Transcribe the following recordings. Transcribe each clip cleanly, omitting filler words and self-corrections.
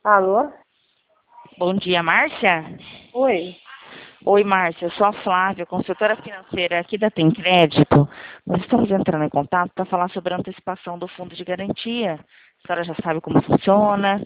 Alô? Bom dia, Márcia. Oi. Oi, Márcia. Eu sou a Flávia, consultora financeira aqui da Tem Crédito. Nós estamos entrando em contato para falar sobre a antecipação do fundo de garantia. A senhora já sabe como funciona.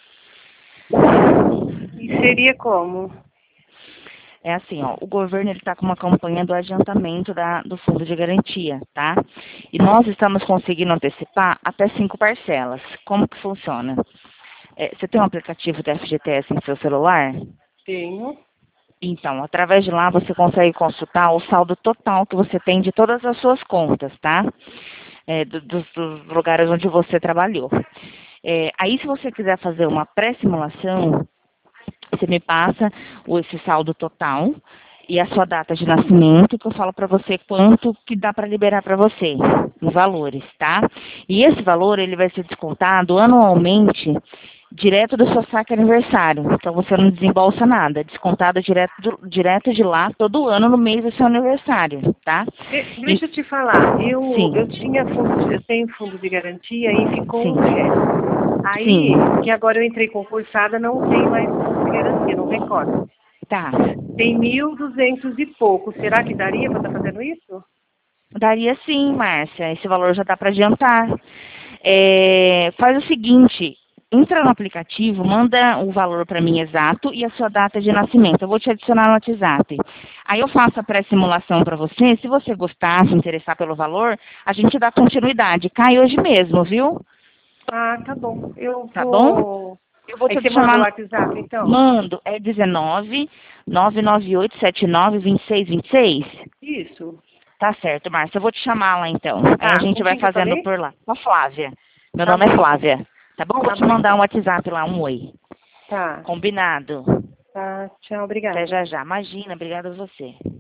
E seria como? É assim, ó, o governo está com uma campanha do adiantamento do fundo de garantia, tá? E nós estamos conseguindo antecipar até 5 parcelas. Como que funciona? Você tem um aplicativo do FGTS em seu celular? Tenho. Então, através de lá você consegue consultar o saldo total que você tem de todas as suas contas, tá? Dos lugares onde você trabalhou. Aí, se você quiser fazer uma pré-simulação, você me passa esse saldo total e a sua data de nascimento, que eu falo para você quanto que dá para liberar para você, em valores, tá? E esse valor, ele vai ser descontado anualmente, direto do seu saque aniversário. Então, você não desembolsa nada, é descontado direto de lá, todo ano, no mês do seu aniversário, tá? Deixa eu te falar. Sim, Eu tenho fundo de garantia e ficou sim, um cheque. sim, Aí, que agora eu entrei concursada, não tem mais fundo de garantia, não recordo. tá. Tem 1.200 e pouco. Será que daria para estar fazendo isso? Daria sim, Márcia. Esse valor já dá para adiantar. Faz o seguinte, entra no aplicativo, manda o valor para mim exato e a sua data de nascimento. Eu vou te adicionar no WhatsApp. Aí eu faço a pré-simulação para você. Se você gostar, se interessar pelo valor, a gente dá continuidade. Cai hoje mesmo, viu? Ah, tá bom. Eu Tá bom? vou. Eu vou Aí te você manda o adicionar. WhatsApp, então? Mando. É 19 99879 2626. Isso. Tá certo, Márcia. Eu vou te chamar lá então. Aí a Tá, gente com vai quem que eu fazendo falei? por lá. Com a Flávia. Meu Tá nome é bom, então. Flávia. Tá bom? Vou Tá te bom, mandar um então. WhatsApp lá, um oi. Tá. Combinado. Tá, tchau, Até obrigada. já já. Imagina, obrigada a você.